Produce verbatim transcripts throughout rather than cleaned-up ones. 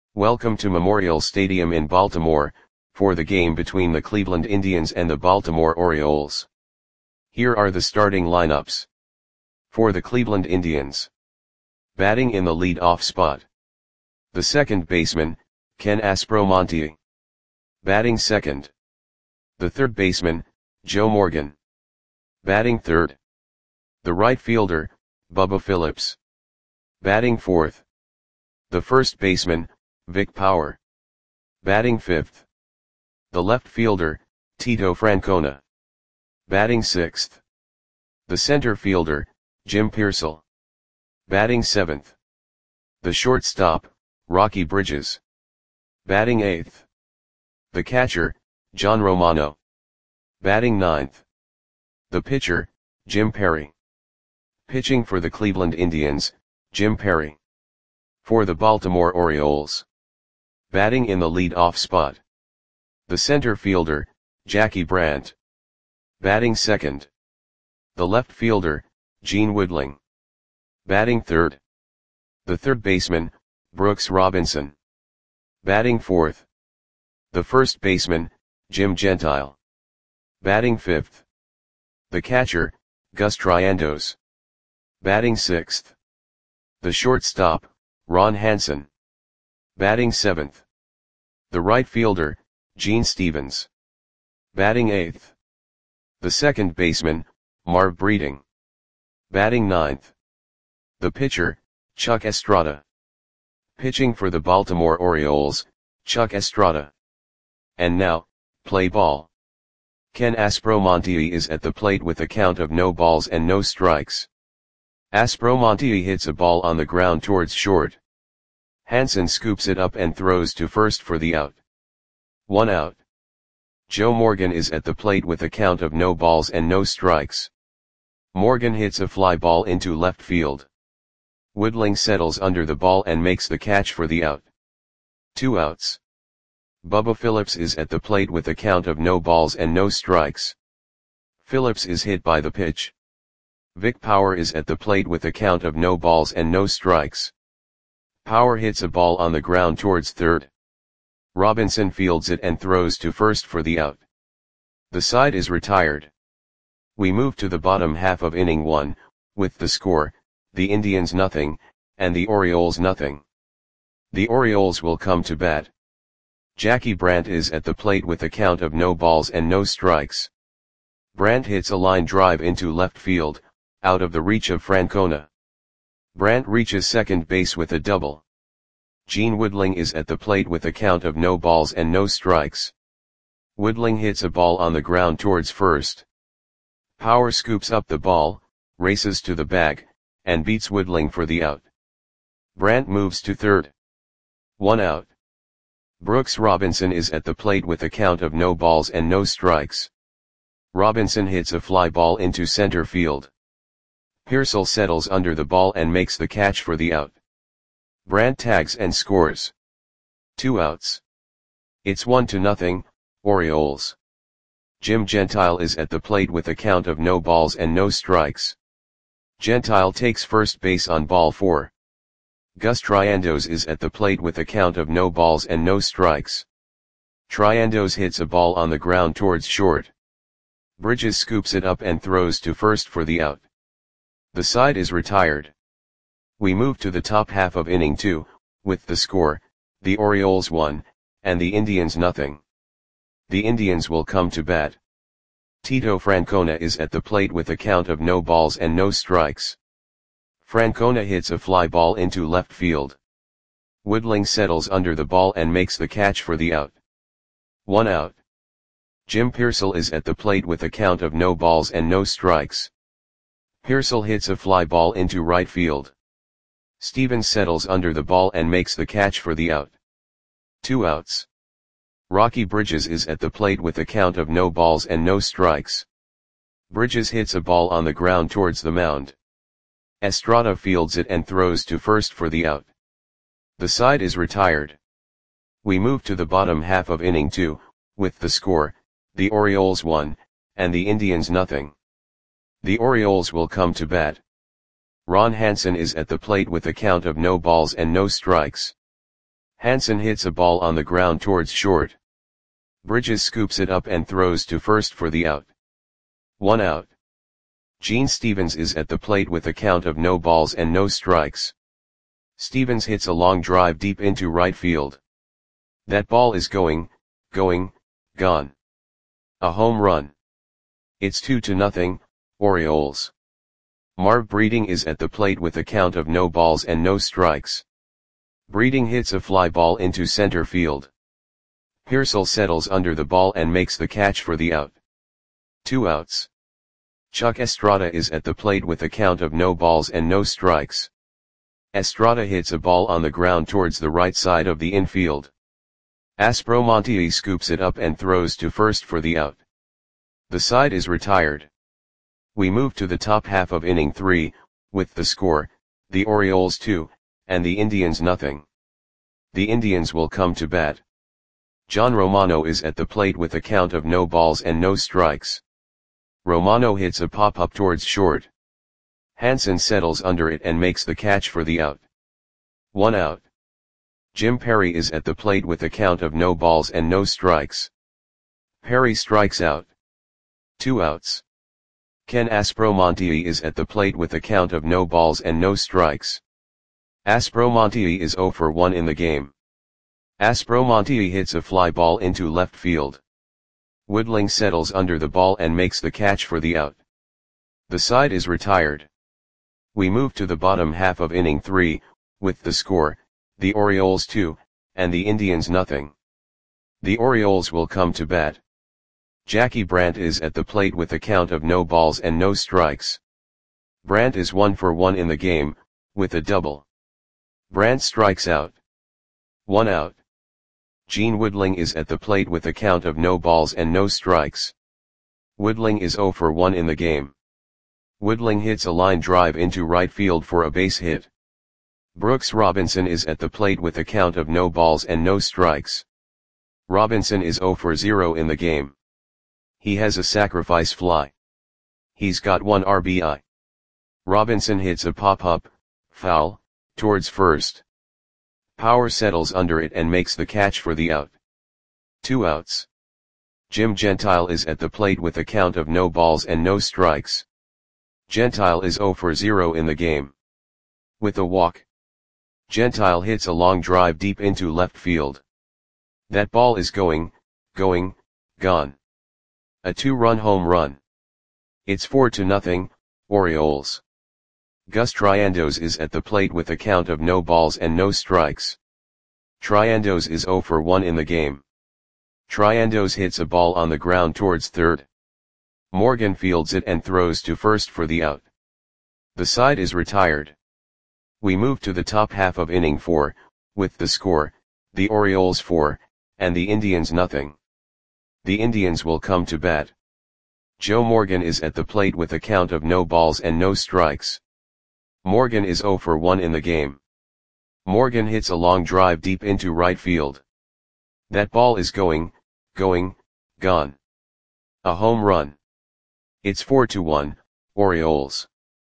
Welcome to Memorial Stadium in Baltimore, for the game between the Cleveland Indians and the Baltimore Orioles. Here are the starting lineups. For the Cleveland Indians. Batting in the lead-off spot. The second baseman, Ken Aspromonte. Batting second. The third baseman, Joe Morgan. Batting third. The right fielder, Bubba Phillips. Batting fourth. The first baseman, Vic Power. Batting fifth. The left fielder, Tito Francona. Batting sixth. The center fielder, Jim Piersall. Batting seventh. The shortstop, Rocky Bridges. Batting eighth. The catcher, John Romano. Batting ninth. The pitcher, Jim Perry. Pitching for the Cleveland Indians, Jim Perry. For the Baltimore Orioles. Batting in the lead-off spot. The center fielder, Jackie Brandt. Batting second. The left fielder, Gene Woodling. Batting third. The third baseman, Brooks Robinson. Batting fourth. The first baseman, Jim Gentile. Batting fifth. The catcher, Gus Triandos. Batting sixth. The shortstop, Ron Hansen. Batting seventh. The right fielder, Gene Stevens. Batting eighth. The second baseman, Marv Breeding. Batting ninth. The pitcher, Chuck Estrada. Pitching for the Baltimore Orioles, Chuck Estrada. And now, play ball. Ken Aspromonte is at the plate with a count of no balls and no strikes. Aspromonte hits a ball on the ground towards short. Hansen scoops it up and throws to first for the out. One out. Joe Morgan is at the plate with a count of no balls and no strikes. Morgan hits a fly ball into left field. Woodling settles under the ball and makes the catch for the out. Two outs. Bubba Phillips is at the plate with a count of no balls and no strikes. Phillips is hit by the pitch. Vic Power is at the plate with a count of no balls and no strikes. Power hits a ball on the ground towards third. Robinson fields it and throws to first for the out. The side is retired. We move to the bottom half of inning one, with the score, the Indians nothing, and the Orioles nothing. The Orioles will come to bat. Jackie Brandt is at the plate with a count of no balls and no strikes. Brandt hits a line drive into left field, out of the reach of Francona. Brandt reaches second base with a double. Gene Woodling is at the plate with a count of no balls and no strikes. Woodling hits a ball on the ground towards first. Power scoops up the ball, races to the bag, and beats Woodling for the out. Brandt moves to third. One out. Brooks Robinson is at the plate with a count of no balls and no strikes. Robinson hits a fly ball into center field. Piersall settles under the ball and makes the catch for the out. Brandt tags and scores. Two outs. It's one to nothing, Orioles. Jim Gentile is at the plate with a count of no balls and no strikes. Gentile takes first base on ball four. Gus Triandos is at the plate with a count of no balls and no strikes. Triandos hits a ball on the ground towards short. Bridges scoops it up and throws to first for the out. The side is retired. We move to the top half of inning two, with the score, the Orioles one, and the Indians nothing. The Indians will come to bat. Tito Francona is at the plate with a count of no balls and no strikes. Francona hits a fly ball into left field. Woodling settles under the ball and makes the catch for the out. One out. Jim Piersall is at the plate with a count of no balls and no strikes. Piersall hits a fly ball into right field. Stevens settles under the ball and makes the catch for the out. Two outs. Rocky Bridges is at the plate with a count of no balls and no strikes. Bridges hits a ball on the ground towards the mound. Estrada fields it and throws to first for the out. The side is retired. We move to the bottom half of inning two, with the score, the Orioles one, and the Indians nothing. The Orioles will come to bat. Ron Hansen is at the plate with a count of no balls and no strikes. Hansen hits a ball on the ground towards short. Bridges scoops it up and throws to first for the out. One out. Gene Stevens is at the plate with a count of no balls and no strikes. Stevens hits a long drive deep into right field. That ball is going, going, gone. A home run. It's two to nothing, Orioles. Marv Breeding is at the plate with a count of no balls and no strikes. Breeding hits a fly ball into center field. Pearsall settles under the ball and makes the catch for the out. Two outs. Chuck Estrada is at the plate with a count of no balls and no strikes. Estrada hits a ball on the ground towards the right side of the infield. Aspromonte scoops it up and throws to first for the out. The side is retired. We move to the top half of inning three, with the score, the Orioles two, and the Indians nothing. The Indians will come to bat. John Romano is at the plate with a count of no balls and no strikes. Romano hits a pop-up towards short. Hansen settles under it and makes the catch for the out. One out. Jim Perry is at the plate with a count of no balls and no strikes. Perry strikes out. Two outs. Ken Aspromonte is at the plate with a count of no balls and no strikes. Aspromonte is zero for one in the game. Aspromonte hits a fly ball into left field. Woodling settles under the ball and makes the catch for the out. The side is retired. We move to the bottom half of inning three, with the score, the Orioles two, and the Indians nothing. The Orioles will come to bat. Jackie Brandt is at the plate with a count of no balls and no strikes. Brandt is one for one in the game, with a double. Brandt strikes out. One out. Gene Woodling is at the plate with a count of no balls and no strikes. Woodling is zero for one in the game. Woodling hits a line drive into right field for a base hit. Brooks Robinson is at the plate with a count of no balls and no strikes. Robinson is zero for zero in the game. He has a sacrifice fly. He's got one R B I. Robinson hits a pop-up, foul, towards first. Power settles under it and makes the catch for the out. Two outs. Jim Gentile is at the plate with a count of no balls and no strikes. Gentile is zero for zero in the game. With a walk. Gentile hits a long drive deep into left field. That ball is going, going, gone. A two-run home run. It's four to nothing, Orioles. Gus Triandos is at the plate with a count of no balls and no strikes. Triandos is zero for one in the game. Triandos hits a ball on the ground towards third. Morgan fields it and throws to first for the out. The side is retired. We move to the top half of inning four, with the score, the Orioles four, and the Indians nothing. The Indians will come to bat. Joe Morgan is at the plate with a count of no balls and no strikes. Morgan is zero for one in the game. Morgan hits a long drive deep into right field. That ball is going, going, gone. A home run. It's four to one, Orioles.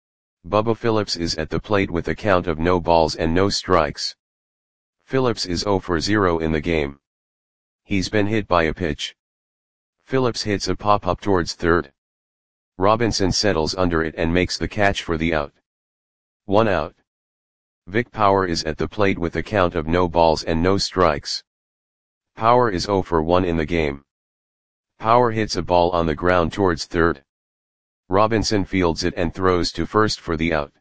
Bubba Phillips is at the plate with a count of no balls and no strikes. Phillips is zero for zero in the game. He's been hit by a pitch. Phillips hits a pop-up towards third. Robinson settles under it and makes the catch for the out. One out. Vic Power is at the plate with a count of no balls and no strikes. Power is zero for one in the game. Power hits a ball on the ground towards third. Robinson fields it and throws to first for the out.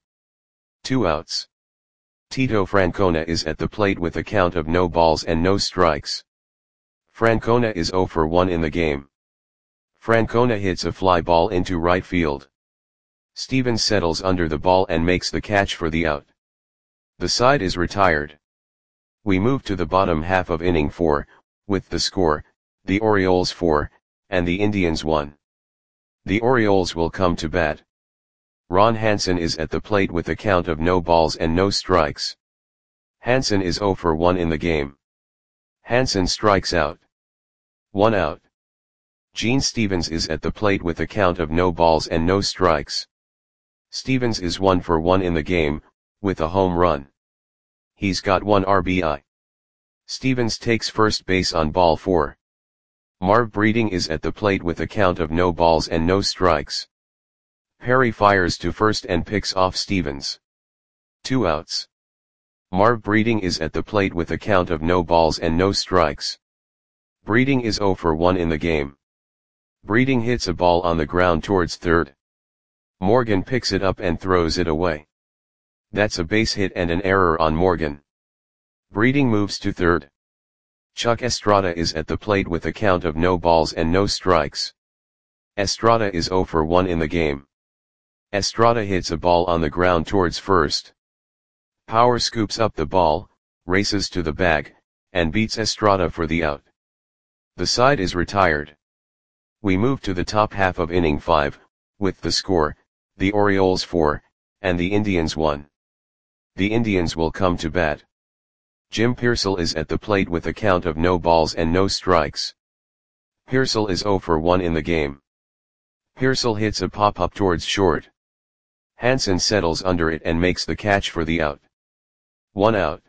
Two outs. Tito Francona is at the plate with a count of no balls and no strikes. Francona is zero for one in the game. Francona hits a fly ball into right field. Stevens settles under the ball and makes the catch for the out. The side is retired. We move to the bottom half of inning four, with the score, the Orioles four, and the Indians one. The Orioles will come to bat. Ron Hansen is at the plate with a count of no balls and no strikes. Hansen is zero for one in the game. Hansen strikes out. One out. Gene Stevens is at the plate with a count of no balls and no strikes. Stevens is one for one in the game, with a home run. He's got one R B I. Stevens takes first base on ball four. Marv Breeding is at the plate with a count of no balls and no strikes. Perry fires to first and picks off Stevens. Two outs. Marv Breeding is at the plate with a count of no balls and no strikes. Breeding is zero for one in the game. Breeding hits a ball on the ground towards third. Morgan picks it up and throws it away. That's a base hit and an error on Morgan. Breeding moves to third. Chuck Estrada is at the plate with a count of no balls and no strikes. Estrada is zero for one in the game. Estrada hits a ball on the ground towards first. Power scoops up the ball, races to the bag, and beats Estrada for the out. The side is retired. We move to the top half of inning five, with the score, the Orioles four, and the Indians one. The Indians will come to bat. Jim Pearsall is at the plate with a count of no balls and no strikes. Pearsall is zero for one in the game. Pearsall hits a pop-up towards short. Hansen settles under it and makes the catch for the out. One out.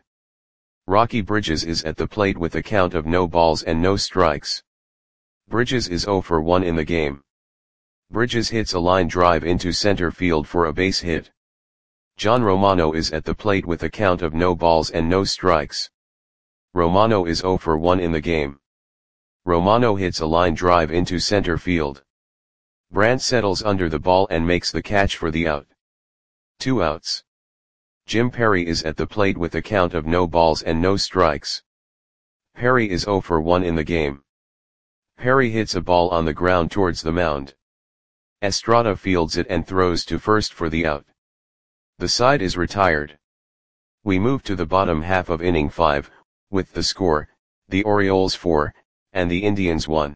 Rocky Bridges is at the plate with a count of no balls and no strikes. Bridges is zero for one in the game. Bridges hits a line drive into center field for a base hit. John Romano is at the plate with a count of no balls and no strikes. Romano is zero for one in the game. Romano hits a line drive into center field. Brandt settles under the ball and makes the catch for the out. Two outs. Jim Perry is at the plate with a count of no balls and no strikes. Perry is zero for one in the game. Perry hits a ball on the ground towards the mound. Estrada fields it and throws to first for the out. The side is retired. We move to the bottom half of inning five, with the score, the Orioles four, and the Indians one.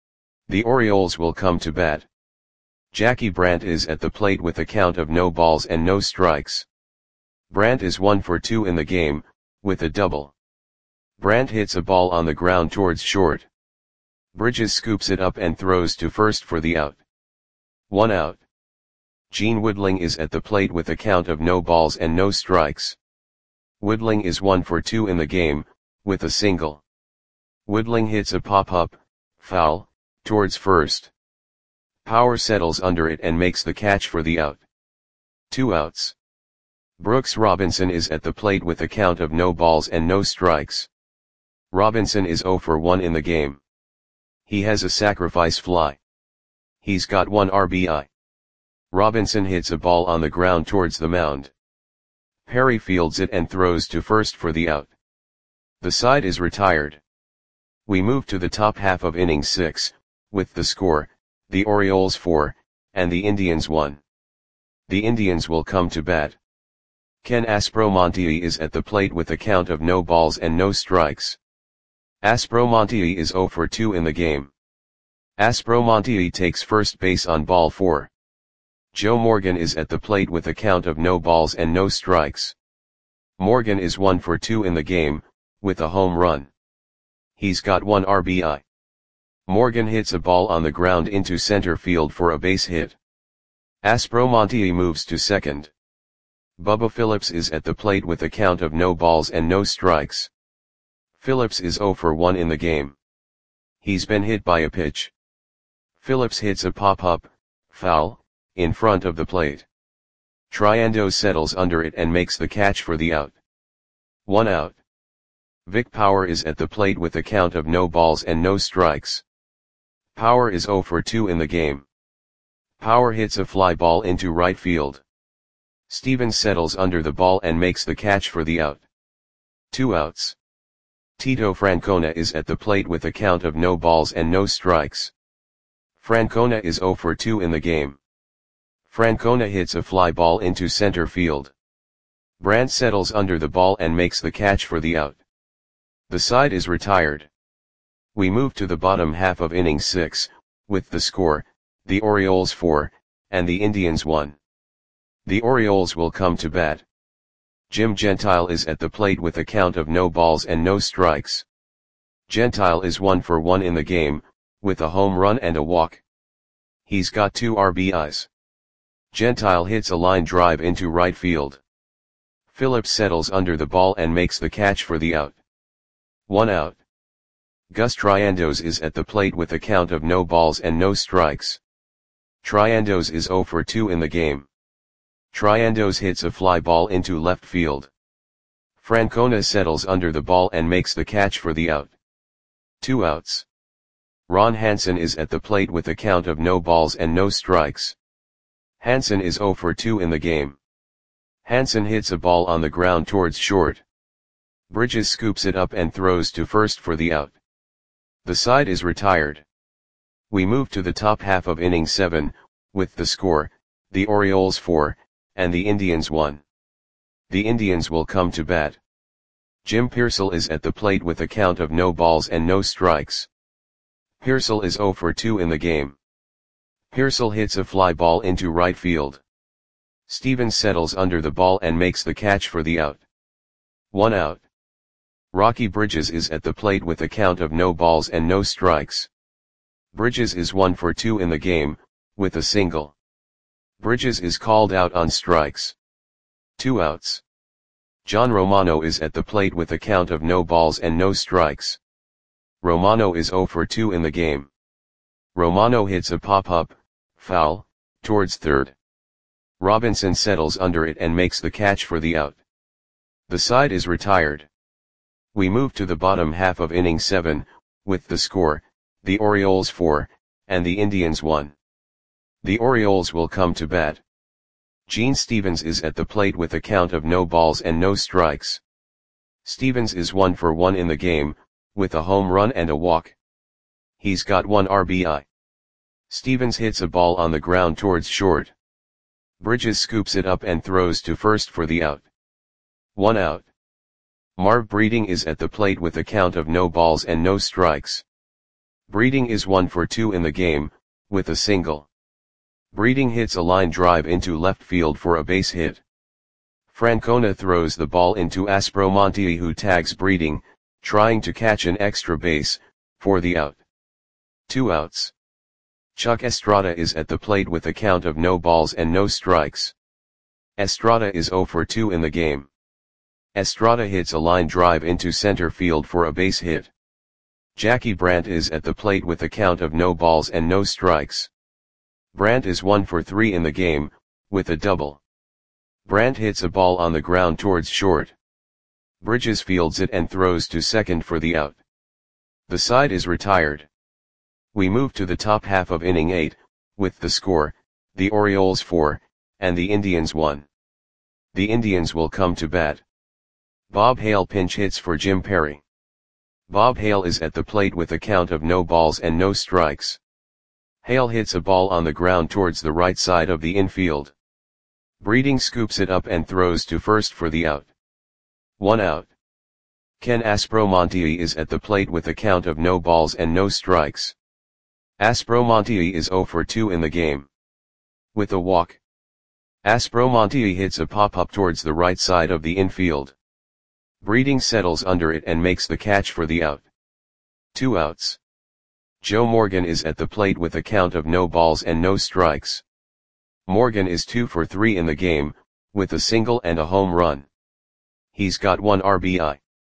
The Orioles will come to bat. Jackie Brandt is at the plate with a count of no balls and no strikes. Brandt is one for two in the game, with a double. Brandt hits a ball on the ground towards short. Bridges scoops it up and throws to first for the out. One out. Gene Woodling is at the plate with a count of no balls and no strikes. Woodling is one for two in the game, with a single. Woodling hits a pop-up, foul, towards first. Power settles under it and makes the catch for the out. Two outs. Brooks Robinson is at the plate with a count of no balls and no strikes. Robinson is zero for one in the game. He has a sacrifice fly. He's got one R B I. Robinson hits a ball on the ground towards the mound. Perry fields it and throws to first for the out. The side is retired. We move to the top half of inning six, with the score, the Orioles four, and the Indians one. The Indians will come to bat. Ken Aspromonte is at the plate with a count of no balls and no strikes. Aspromonte is zero for two in the game. Aspromonte takes first base on ball four. Joe Morgan is at the plate with a count of no balls and no strikes. Morgan is one for two in the game, with a home run. He's got one R B I. Morgan hits a ball on the ground into center field for a base hit. Aspromonte moves to second. Bubba Phillips is at the plate with a count of no balls and no strikes. Phillips is zero for one in the game. He's been hit by a pitch. Phillips hits a pop-up, foul, in front of the plate. Triando settles under it and makes the catch for the out. One out. Vic Power is at the plate with a count of no balls and no strikes. Power is zero for two in the game. Power hits a fly ball into right field. Stevens settles under the ball and makes the catch for the out. Two outs. Tito Francona is at the plate with a count of no balls and no strikes. Francona is zero for two in the game. Francona hits a fly ball into center field. Brandt settles under the ball and makes the catch for the out. The side is retired. We move to the bottom half of inning six, with the score, the Orioles four, and the Indians one. The Orioles will come to bat. Jim Gentile is at the plate with a count of no balls and no strikes. Gentile is one for one in the game, with a home run and a walk. He's got two R B Is. Gentile hits a line drive into right field. Phillips settles under the ball and makes the catch for the out. one out. Gus Triandos is at the plate with a count of no balls and no strikes. Triandos is zero for two in the game. Triandos hits a fly ball into left field. Francona settles under the ball and makes the catch for the out. Two outs. Ron Hansen is at the plate with a count of no balls and no strikes. Hansen is zero for two in the game. Hansen hits a ball on the ground towards short. Bridges scoops it up and throws to first for the out. The side is retired. We move to the top half of inning seven, with the score, the Orioles four, and the Indians one. The Indians will come to bat. Jim Piersall is at the plate with a count of no balls and no strikes. Piersall is zero for two in the game. Piersall hits a fly ball into right field. Stevens settles under the ball and makes the catch for the out. One out. Rocky Bridges is at the plate with a count of no balls and no strikes. Bridges is one for two in the game, with a single. Bridges is called out on strikes. Two outs. John Romano is at the plate with a count of no balls and no strikes. Romano is zero for two in the game. Romano hits a pop-up, foul, towards third. Robinson settles under it and makes the catch for the out. The side is retired. We move to the bottom half of inning seven, with the score, the Orioles four, and the Indians one. The Orioles will come to bat. Gene Stevens is at the plate with a count of no balls and no strikes. Stevens is one for one in the game, with a home run and a walk. He's got one R B I. Stevens hits a ball on the ground towards short. Bridges scoops it up and throws to first for the out. One out. Marv Breeding is at the plate with a count of no balls and no strikes. Breeding is one for two in the game, with a single. Breeding hits a line drive into left field for a base hit. Francona throws the ball into Aspromonte, who tags Breeding, trying to catch an extra base, for the out. Two outs. Chuck Estrada is at the plate with a count of no balls and no strikes. Estrada is zero for two in the game. Estrada hits a line drive into center field for a base hit. Jackie Brandt is at the plate with a count of no balls and no strikes. Brandt is one for three in the game, with a double. Brandt hits a ball on the ground towards short. Bridges fields it and throws to second for the out. The side is retired. We move to the top half of inning eight, with the score, the Orioles four, and the Indians one. The Indians will come to bat. Bob Hale pinch hits for Jim Perry. Bob Hale is at the plate with a count of no balls and no strikes. Hale hits a ball on the ground towards the right side of the infield. Breeding scoops it up and throws to first for the out. One out. Ken Aspromonte is at the plate with a count of no balls and no strikes. Aspromonte is zero for two in the game. With a walk. Aspromonte hits a pop-up towards the right side of the infield. Breeding settles under it and makes the catch for the out. Two outs. Joe Morgan is at the plate with a count of no balls and no strikes. Morgan is two for three in the game, with a single and a home run. He's got one R B I.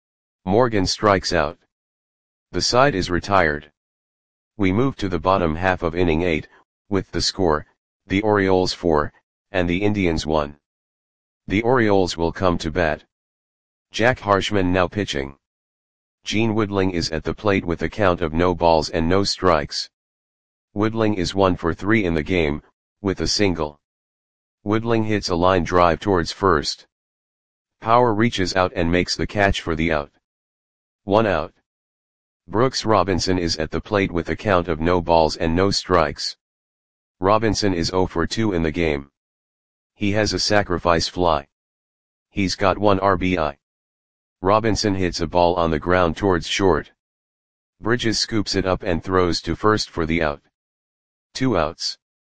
Morgan strikes out. The side is retired. We move to the bottom half of inning eight, with the score, the Orioles four, and the Indians one. The Orioles will come to bat. Jack Harshman now pitching. Gene Woodling is at the plate with a count of no balls and no strikes. Woodling is one for three in the game, with a single. Woodling hits a line drive towards first. Power reaches out and makes the catch for the out. One out. Brooks Robinson is at the plate with a count of no balls and no strikes. Robinson is zero for two in the game. He has a sacrifice fly. He's got one R B I. Robinson hits a ball on the ground towards short. Bridges scoops it up and throws to first for the out. Two outs.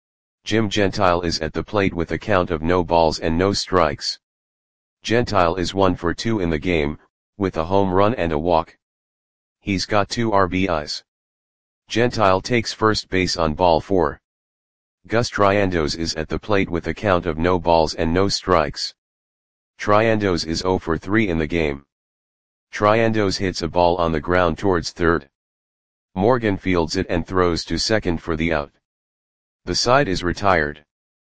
Jim Gentile is at the plate with a count of no balls and no strikes. Gentile is one for two in the game, with a home run and a walk. He's got two R B Is. Gentile takes first base on ball four. Gus Triandos is at the plate with a count of no balls and no strikes. Triandos is zero for three in the game. Triandos hits a ball on the ground towards third. Morgan fields it and throws to second for the out. The side is retired.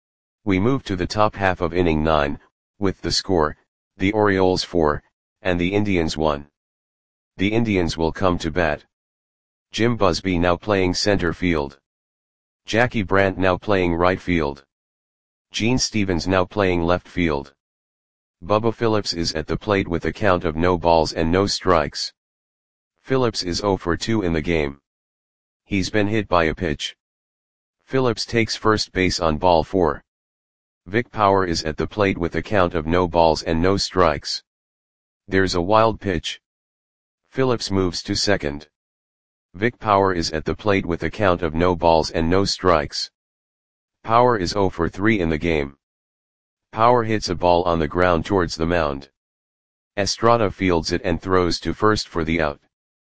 We move to the top half of inning nine, with the score, the Orioles four, and the Indians one. The Indians will come to bat. Jim Busby now playing center field. Jackie Brandt now playing right field. Gene Stevens now playing left field. Bubba Phillips is at the plate with a count of no balls and no strikes. Phillips is oh for two in the game. He's been hit by a pitch. Phillips takes first base on ball four. Vic Power is at the plate with a count of no balls and no strikes. There's a wild pitch. Phillips moves to second. Vic Power is at the plate with a count of no balls and no strikes. Power is oh for three in the game. Power hits a ball on the ground towards the mound. Estrada fields it and throws to first for the out.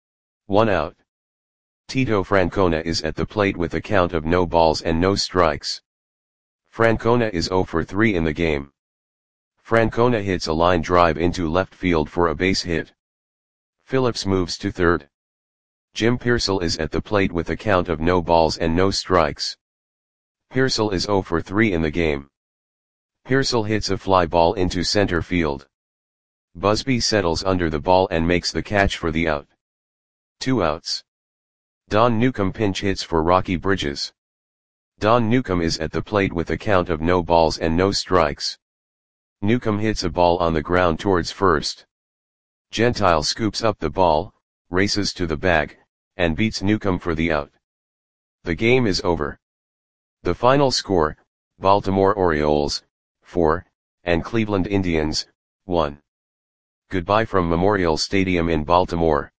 One out. Tito Francona is at the plate with a count of no balls and no strikes. Francona is oh for three in the game. Francona hits a line drive into left field for a base hit. Phillips moves to third. Jim Pearsall is at the plate with a count of no balls and no strikes. Pearsall is oh for three in the game. Pearsall hits a fly ball into center field. Busby settles under the ball and makes the catch for the out. Two outs. Don Newcomb pinch hits for Rocky Bridges. Don Newcomb is at the plate with a count of no balls and no strikes. Newcomb hits a ball on the ground towards first. Gentile scoops up the ball, races to the bag, and beats Newcomb for the out. The game is over. The final score, Baltimore Orioles, four, and Cleveland Indians, one. Goodbye from Memorial Stadium in Baltimore.